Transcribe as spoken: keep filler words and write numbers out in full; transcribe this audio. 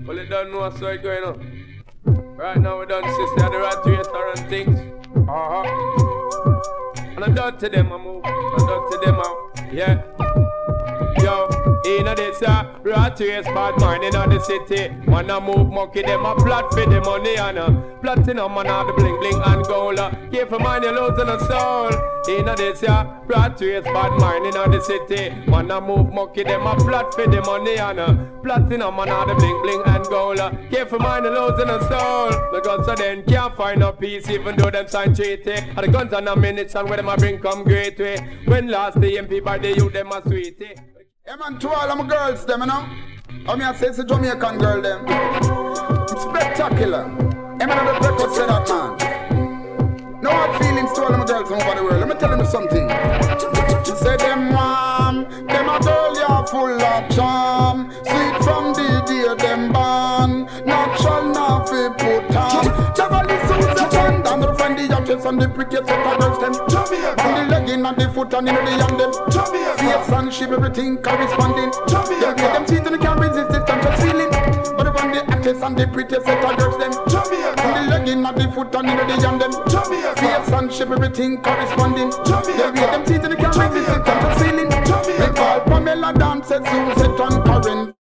Well, you don't know what's going on. Right now, we done sister the rat racer and things. Uh-huh. And I'm done to them, I move. I'm done to them out. Yeah. Yo, in a this uh, rat race, bad mind in the city. Man a move monkey, them a plot for the money and uh, platinum and all the bling bling and gold. Uh, keep in mind you're losing a soul. In a this uh, rat race, bad mind in the city. Man a move monkey, them a plot for the money and uh, platinum and all the bling bling and gold. Uh, keep in mind you're losing a soul. The guns are then can't find no peace even though them sign treaty. And the guns are no minutes and where them a bring come great way. When last the M P by the youth them a sweetie. Yeah man, to all of my girls them, you know. I mean I say it's a Jamaican girl them. It's spectacular. Yeah man, the record say that man. No hard feelings to all of my girls from over the world. Let me tell you something. She say them mom, them a girl ya full of charm. Sweet from the day them born. Natural now fi put on. Chavali suits a band and the friend the actress and the prettiest set of girls them. And the legging and the foot and in the hand them. Face and shape everything corresponding. Yeah, them cheat and they can't resist this conscious feeling. But the one the actress and the prettiest set of girls them. And the legging and the foot and in the hand them. Face and shape everything corresponding. Yeah, them cheat and they can't resist this conscious feeling. They call Pamela dances, Suzette and Karen.